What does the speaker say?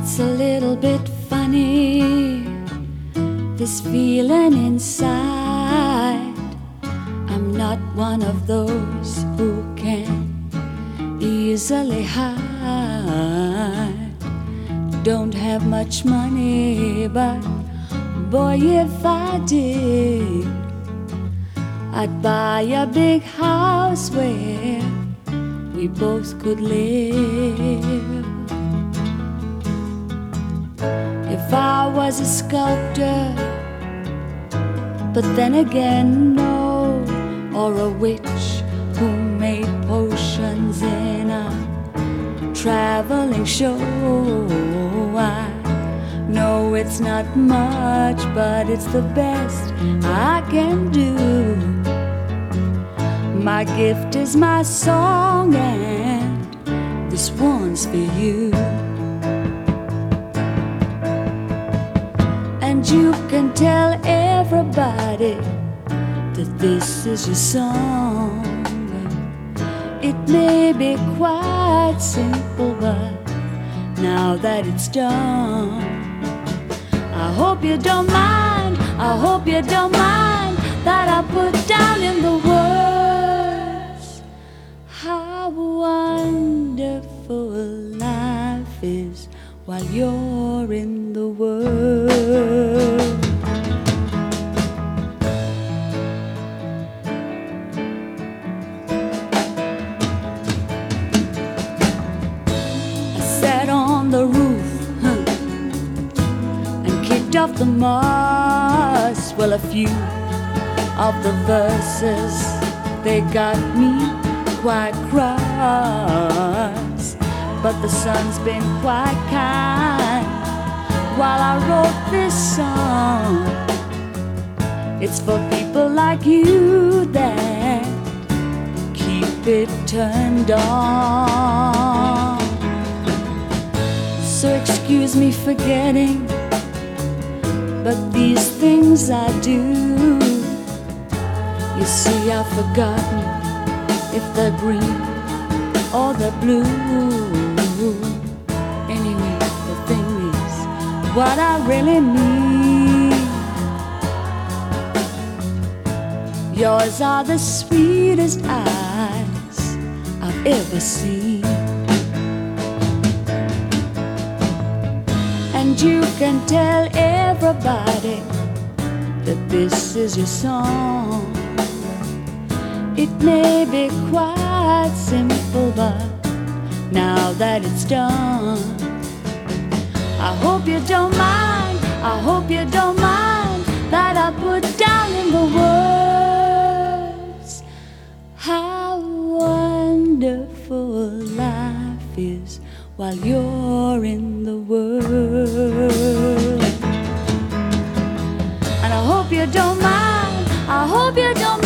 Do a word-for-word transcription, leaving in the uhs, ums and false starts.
It's a little bit funny, this feeling inside. I'm not one of those who can easily hide. Don't have much money, but boy, if I did, I'd buy a big house where we both could live. If I was a sculptor, but then again, no, or a witch who made potions in a traveling show. I know it's not much, but it's the best I can do. My gift is my song, and this one's for you. And you can tell everybody that this is your song. It may be quite simple, but now that it's done, I hope you don't mind, I hope you don't mind that I put down in the words how wonderful life is while you're in the world. I sat on the roof huh, and kicked off the moss. Well, a few of the verses, they got me quite cross, but the sun's been quite kind while I wrote this song. It's for people like you that keep it turned on. So excuse me for forgetting, but these things I do. You see, I've forgotten if they're green or they're blue. Anyway, the thing is, what I really need, yours are the sweetest eyes I've ever seen. And you can tell everybody that this is your song. It may be quite simple, but now that it's done, I hope you don't mind, I hope you don't mind that I put down in the words how wonderful life is while you're in the world. And I hope you don't mind, I hope you don't mind